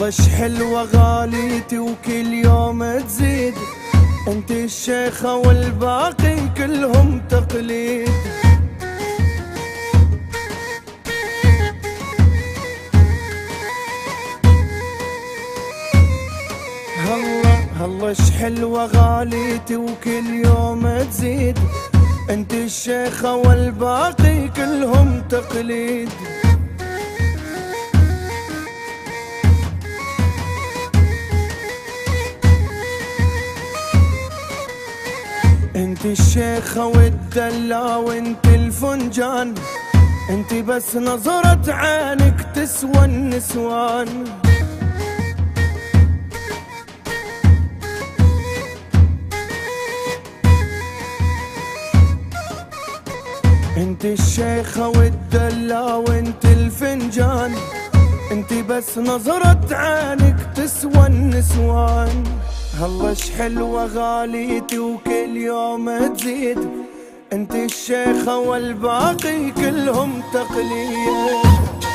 الله اش حلوة غاليتي وكل يوم تزيد، انت الشيخة والباقي كلهم تقليد. الله اش حلوة غاليتي وكل يوم تزيد، انت الشيخة والباقي كلهم تقليد. انت الشيخة والدلة وانت الفنجان، انت بس نظرة عينك تسوى النسوان. انت الشيخة والدلة وانت الفنجان، انت بس نظرة عينك تسوى النسوان. الله اش حلوة غاليتي وكل يوم تزيد، انت الشيخة والباقي كلهم تقليد.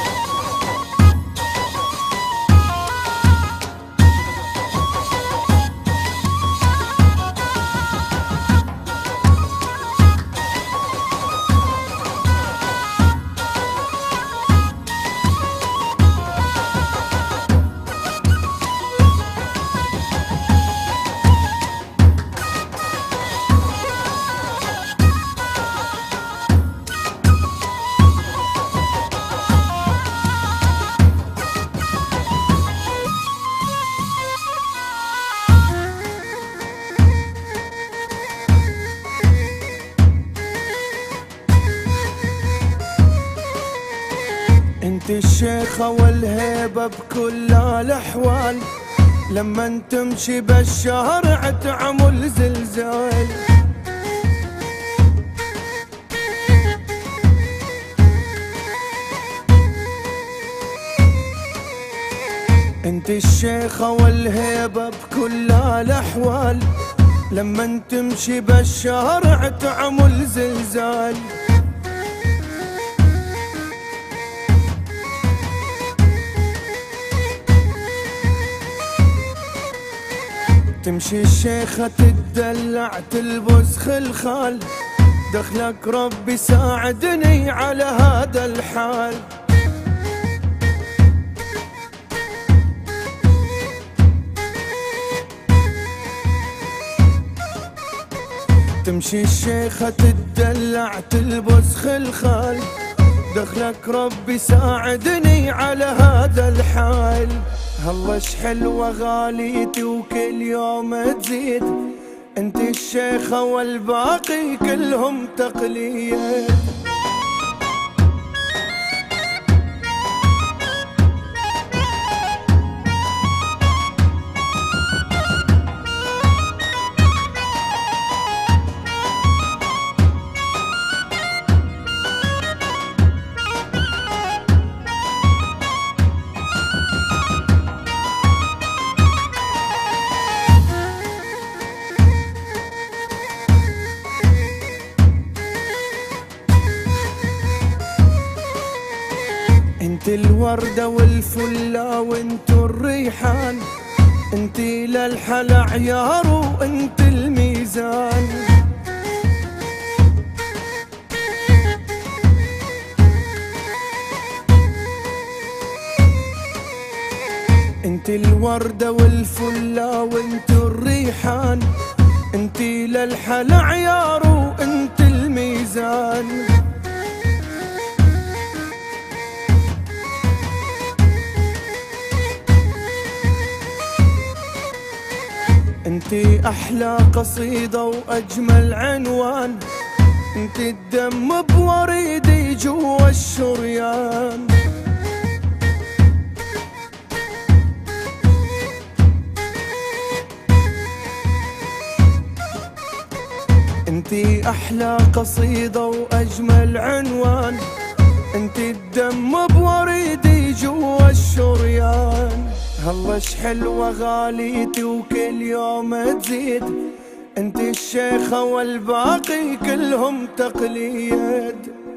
انت الشيخة والهيبة بكل الاحوال، لما تمشي بالشارع تعمل زلزال. انت الشيخة والهيبة بكل الاحوال، لما تمشي بالشارع تعمل زلزال. تمشي الشيخة تدلع تلبس خلخال، دخلك ربي ساعدني على هذا الحال. تمشي الشيخة تدلع تلبس خلخال، دخلك ربي ساعدني على هذا الحال. الله اش حلوة غاليتي وكل يوم تزيد، انت الشيخة والباقي كلهم تقليد. انت الوردة والفلة وانت الريحان، انت للحلا عيار وانت الميزان. انت الوردة والفلة وانت الريحان، انت للحلا عيار وانت الميزان. انت احلى قصيدة واجمل عنوان، انت الدم بوريدي جوا الشريان. انت احلى قصيدة واجمل عنوان، انت الدم بوريدي جوا الشريان. الله اش حلوة غاليتي وكل يوم تزيد، انت الشيخة والباقي كلهم تقليد.